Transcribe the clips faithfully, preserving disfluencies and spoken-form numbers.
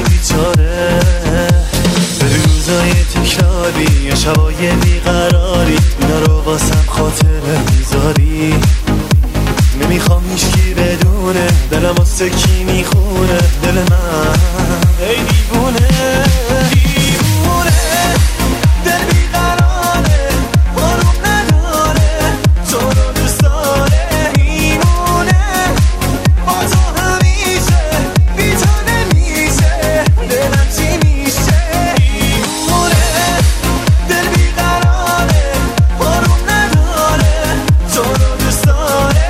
بیچاره به روزای تکراری یا شبای بیقراری اینا رو واسم خاطره میذاری. نمیخوام هیچکی بدونه دلم واسه کی میخونه دل من ای دیوونه دیوونه دل بیقراره آروم نداره تو رو دوست داره میمونه با تو همیشه بی تو نمیشه دلم چی میشه دیوونه دل بیقراره آروم نداره تو رو دوست داره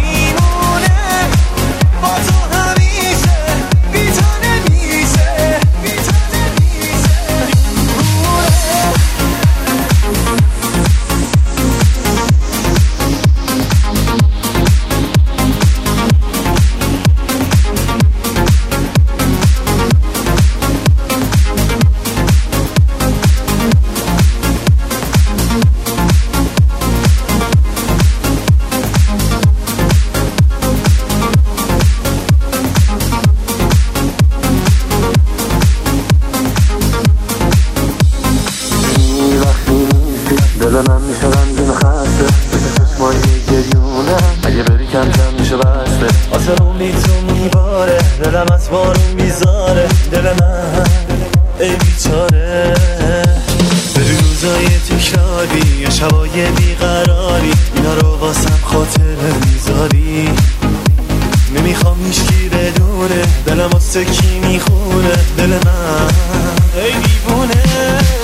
دل من میشه رنگین خسته مثل چشمایی گریونه اگه بری کم کم میشه بسته آسمون بی تو میباره دلم از بارون میذاره دل من ای بیچاره به روزای تکراری یا شبای بیقراری اینا رو واسم خاطره میذاری. نمیخوام هیچکی بدونه دلم واسه کی میخونه دل من ای دیوونه